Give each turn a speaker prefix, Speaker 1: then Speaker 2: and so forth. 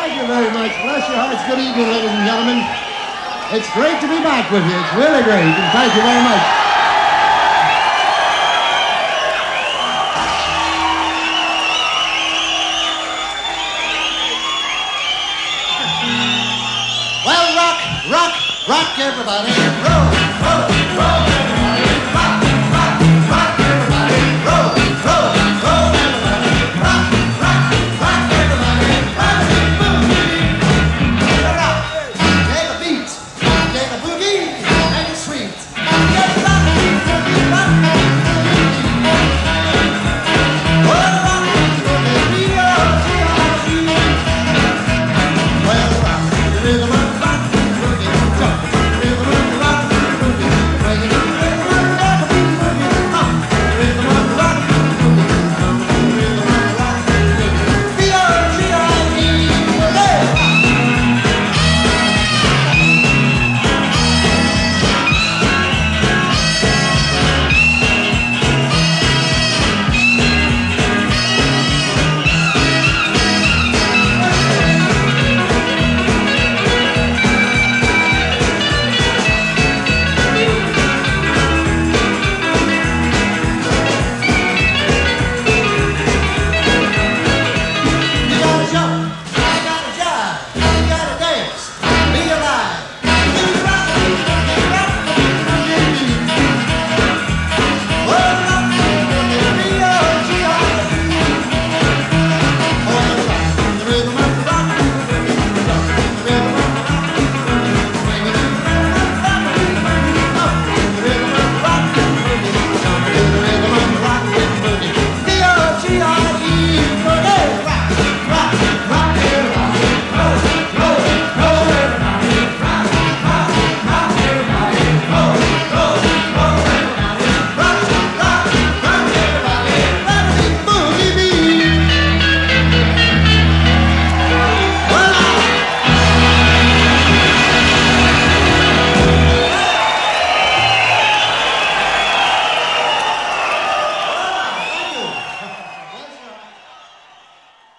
Speaker 1: Thank you very much. Bless your hearts. Good evening, ladies and gentlemen. It's great to be back with you. It's really great. And thank you very much.